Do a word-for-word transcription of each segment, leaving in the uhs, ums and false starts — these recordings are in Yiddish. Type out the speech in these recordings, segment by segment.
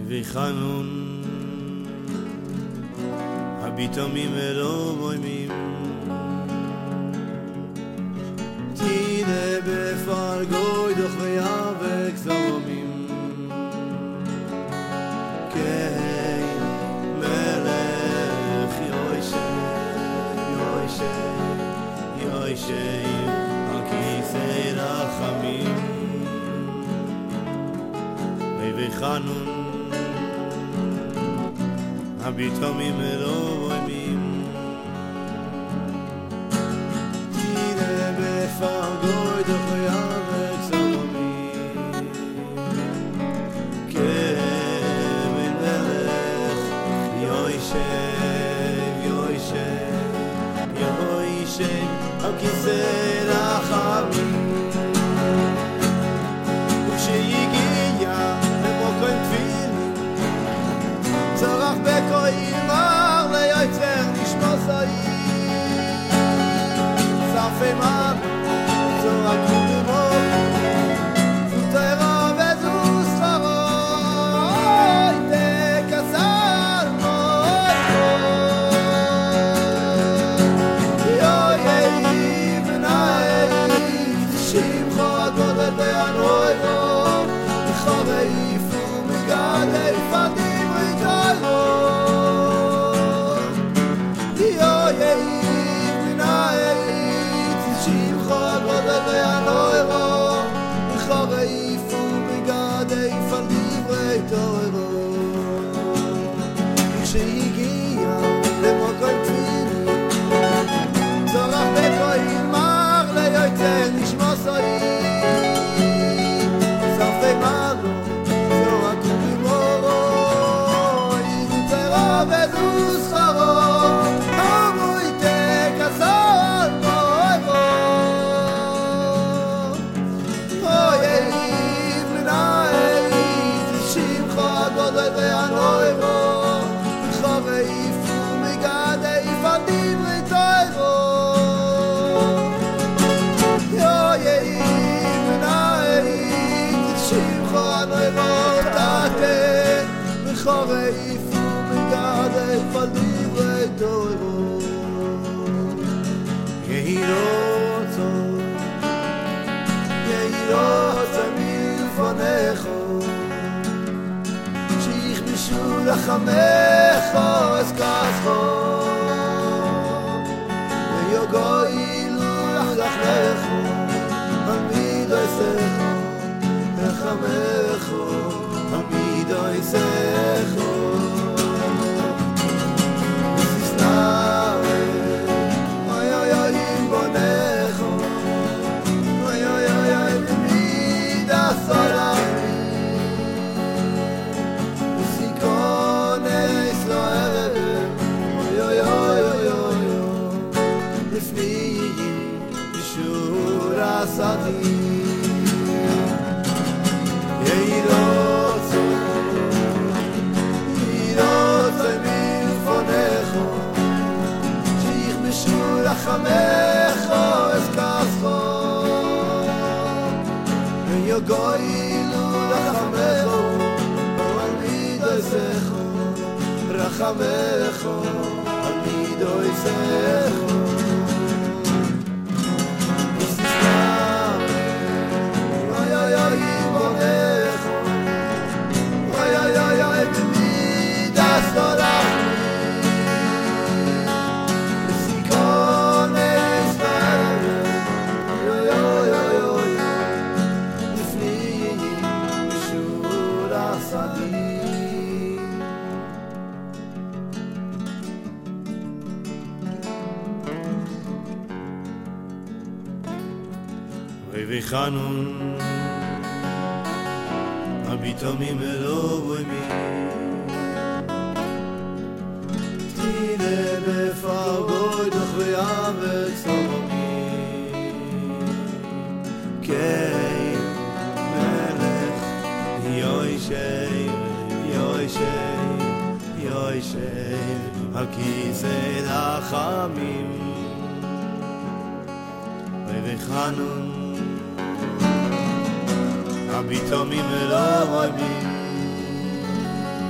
וחנון הביטומים ולא בוימים תינה בפרגוי דוח ויאבק זרומים כן מלך יוישה יוישה יוישה על כיסא רחמים וחנון הביטומים ולא בוימים תינה בפרגוי דוח ויאבק זרומים כבן מלך יוישב יוישב יוישב על כיסא רחמים וכשיגיע למקום תפילין צרח בקול מר ליוצר נשמע סעיד ספי מנו צורקו במור זו תארה וזו שכרו אוי תקסר מותו יוי יאי ונאי שמחו הגודל והנוי בו וחרי ומגדי פדים ריגלו יוי יאי ונאי שמחו הגודל והנוי בו וחרי ומגדי פדים ריגלו כשהגיע למקום תפילין צורח בקול מר ליוצר נשמע סעיד ספי מנו צורקו במורו זו תארה וזו שכרו אמוי תקסר מותו אוי יאי ונאי שמחו הגודל והנוי בו וחריף ומגדי פדים ריגלו יוי יאי ונאי שמחו הנוי בו תתה וחריף ומגדי פדים ריגלו יהי רוצה יהי רוצה מלפניך שיכבשו לחמך אסכסך ויוגילו לחלך עמידויסך לחמך עמידויסך וסיסנה אוי אוי אוי עם בונך אוי אוי אוי אוי במידה סולמי וסיכון ישראל אוי אוי אוי אוי אוי לפני אישור עשתי יהי רוצה יהי רוצה מלפניך שיכבשו לחמך אסכסך ויוגילו לחמך עמידויסך רחמך עמידויסך אוי אוי אוי עם בונך אוי אוי אוי אוי במידה סולחני וסיכון ישראל אוי אוי אוי אוי לפני אישור עשתי וחנון הביטומים ולא בוימים תינה בפרגוי דוח ויאבק זרומים כן מלך יוישב יוישב יוישב על כיסא רחמים וחנון הביטומים ולא בוימים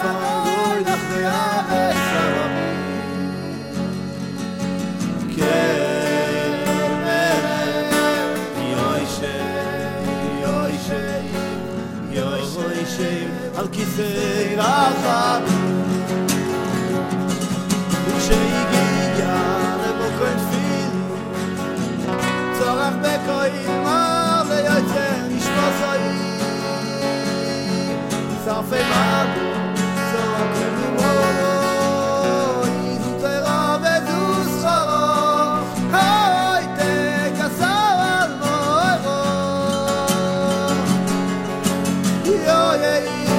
fangoy nach yave sarami על כיסא רחב וכשהגיע למוקד פילי צורח בקועים מר ויוצא נשמע סעיר שרפי מבו צורקים ממורו עידו תרה וזו סחרו אוי תקסר על מורו יוי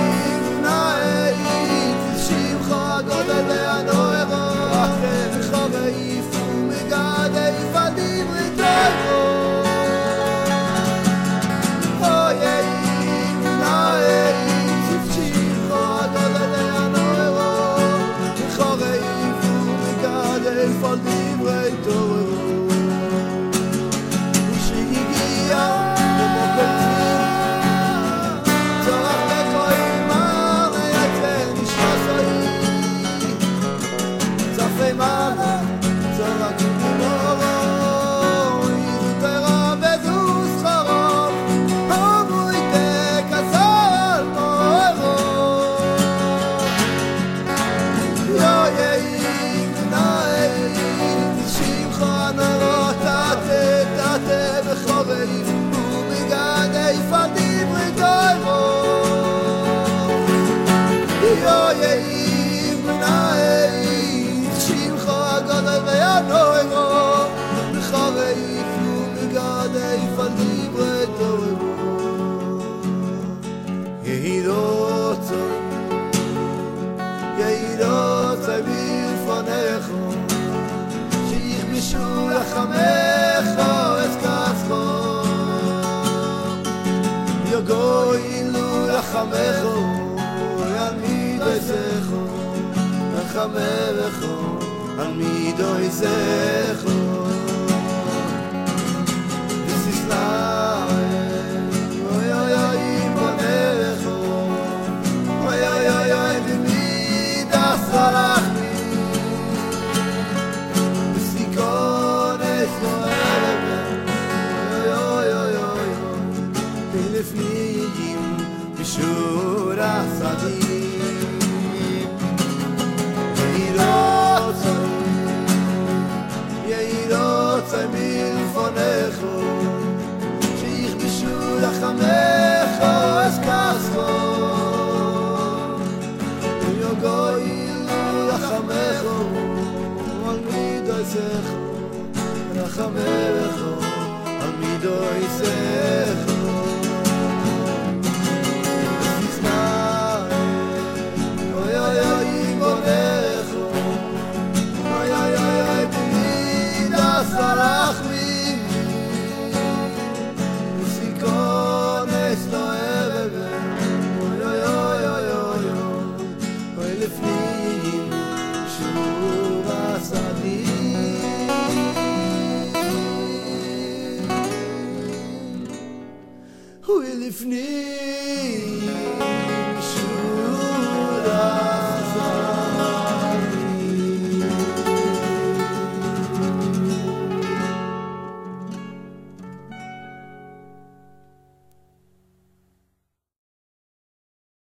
Goilu lachamecho al midoisecho lachamecho al midoisecho This is life Oy oy oy ibonecho Oy oy oy oy b'midas salachmi B'sikones no'elebe Oy oy oy oy B'lefniyim B'shura sadim Yehirotzai milfonecho Shichbishu lachamecho eskascho Yogoilu lachamecho Al midoisecho Lachamecho Al midoisecho Oy oy oy ibonecho Oy oy oy oy b'midas salachmi B'sikones no'elebe Oy oy oy oy oy Oy lefnim shura sadim Oy lefnim